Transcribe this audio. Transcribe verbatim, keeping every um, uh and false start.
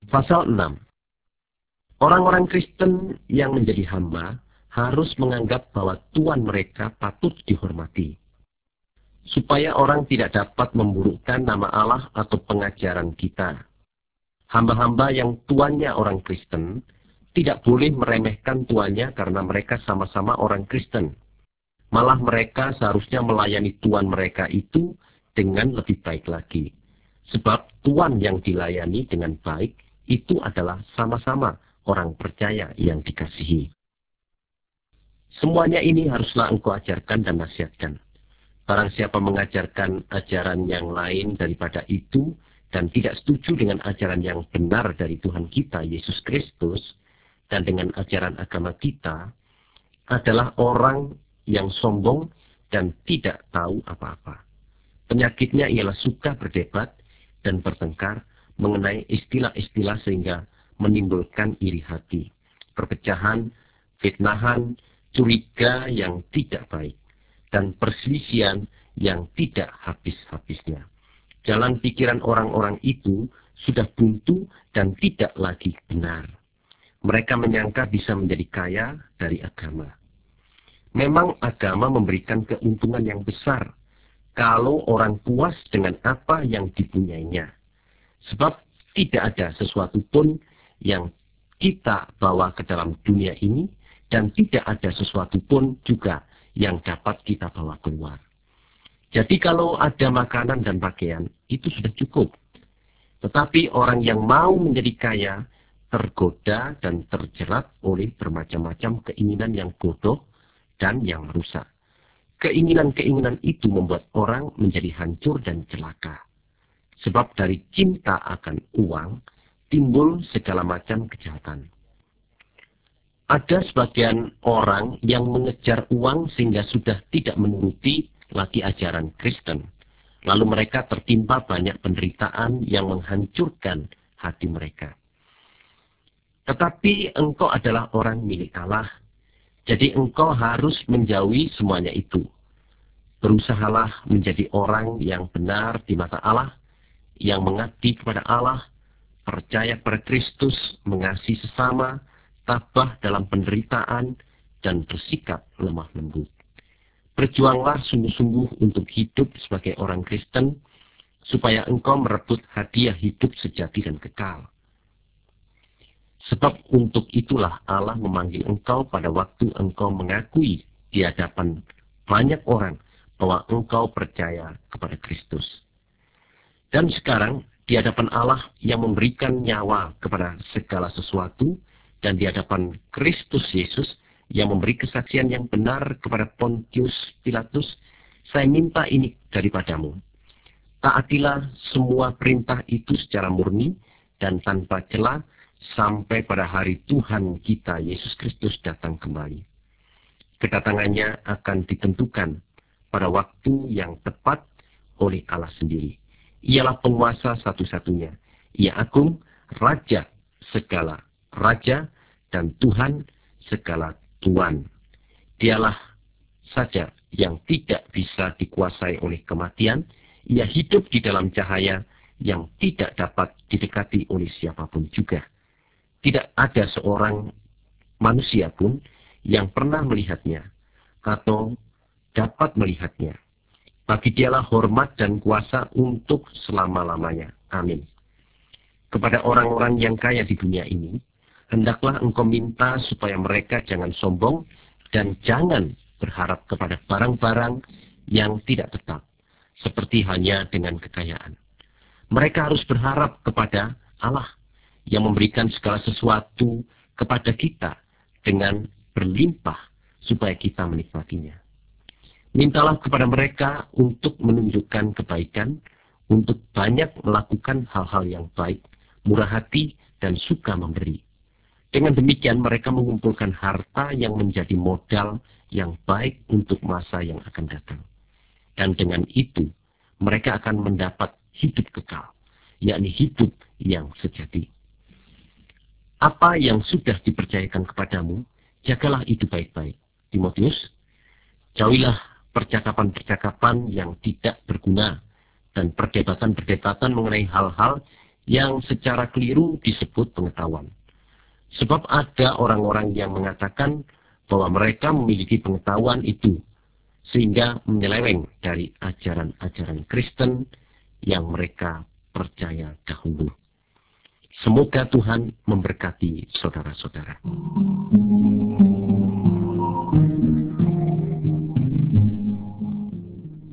Pasal enam. Orang-orang Kristen yang menjadi hamba harus menganggap bahwa Tuhan mereka patut dihormati, supaya orang tidak dapat memburukkan nama Allah atau pengajaran kita. Hamba-hamba yang tuannya orang Kristen tidak boleh meremehkan tuannya karena mereka sama-sama orang Kristen. Malah mereka seharusnya melayani tuan mereka itu dengan lebih baik lagi. Sebab tuan yang dilayani dengan baik itu adalah sama-sama orang percaya yang dikasihi. Semuanya ini haruslah engkau ajarkan dan nasihatkan. Barang siapa mengajarkan ajaran yang lain daripada itu dan tidak setuju dengan ajaran yang benar dari Tuhan kita, Yesus Kristus, dan dengan ajaran agama kita, adalah orang yang sombong dan tidak tahu apa-apa. Penyakitnya ialah suka berdebat dan bertengkar mengenai istilah-istilah sehingga menimbulkan iri hati, perpecahan, fitnahan, curiga yang tidak baik, dan perselisihan yang tidak habis-habisnya. Jalan pikiran orang-orang itu sudah buntu dan tidak lagi benar. Mereka menyangka bisa menjadi kaya dari agama. Memang agama memberikan keuntungan yang besar kalau orang puas dengan apa yang dipunyainya. Sebab tidak ada sesuatu pun yang kita bawa ke dalam dunia ini dan tidak ada sesuatu pun juga yang dapat kita bawa keluar. Jadi kalau ada makanan dan pakaian, itu sudah cukup. Tetapi orang yang mau menjadi kaya tergoda dan terjerat oleh bermacam-macam keinginan yang bodoh dan yang merusak. Keinginan-keinginan itu membuat orang menjadi hancur dan celaka. Sebab dari cinta akan uang timbul segala macam kejahatan. Ada sebagian orang yang mengejar uang sehingga sudah tidak menuruti lagi ajaran Kristen. Lalu mereka tertimpa banyak penderitaan yang menghancurkan hati mereka. Tetapi engkau adalah orang milik Allah. Jadi engkau harus menjauhi semuanya itu. Berusahalah menjadi orang yang benar di mata Allah, yang mengabdi kepada Allah, percaya pada Kristus, mengasihi sesama, tabah dalam penderitaan, dan bersikap lemah lembut. Berjuanglah sungguh-sungguh untuk hidup sebagai orang Kristen, supaya engkau merebut hadiah hidup sejati dan kekal. Sebab untuk itulah Allah memanggil engkau pada waktu engkau mengakui di hadapan banyak orang bahwa engkau percaya kepada Kristus. Dan sekarang di hadapan Allah yang memberikan nyawa kepada segala sesuatu dan di hadapan Kristus Yesus yang memberi kesaksian yang benar kepada Pontius Pilatus, saya minta ini daripadamu. Taatilah semua perintah itu secara murni dan tanpa celah sampai pada hari Tuhan kita Yesus Kristus datang kembali. Kedatangannya akan ditentukan pada waktu yang tepat oleh Allah sendiri. Ialah penguasa satu-satunya. Ia agung, raja segala raja, dan Tuhan segala Tuhan. Dialah saja yang tidak bisa dikuasai oleh kematian. Ia hidup di dalam cahaya yang tidak dapat didekati oleh siapapun juga. Tidak ada seorang manusia pun yang pernah melihatnya atau dapat melihatnya. Bagi dialah hormat dan kuasa untuk selama-lamanya. Amin. Kepada orang-orang yang kaya di dunia ini, hendaklah engkau minta supaya mereka jangan sombong dan jangan berharap kepada barang-barang yang tidak tetap, seperti hanya dengan kekayaan. Mereka harus berharap kepada Allah yang memberikan segala sesuatu kepada kita dengan berlimpah supaya kita menikmatinya. Mintalah kepada mereka untuk menunjukkan kebaikan, untuk banyak melakukan hal-hal yang baik, murah hati, dan suka memberi. Dengan demikian mereka mengumpulkan harta yang menjadi modal yang baik untuk masa yang akan datang. Dan dengan itu mereka akan mendapat hidup kekal, yakni hidup yang sejati. Apa yang sudah dipercayakan kepadamu, jagalah itu baik-baik. Timotius, jauhilah percakapan-percakapan yang tidak berguna dan perdebatan-perdebatan mengenai hal-hal yang secara keliru disebut pengetahuan. Sebab ada orang-orang yang mengatakan bahwa mereka memiliki pengetahuan itu, sehingga menyeleweng dari ajaran-ajaran Kristen yang mereka percaya dahulu. Semoga Tuhan memberkati saudara-saudara.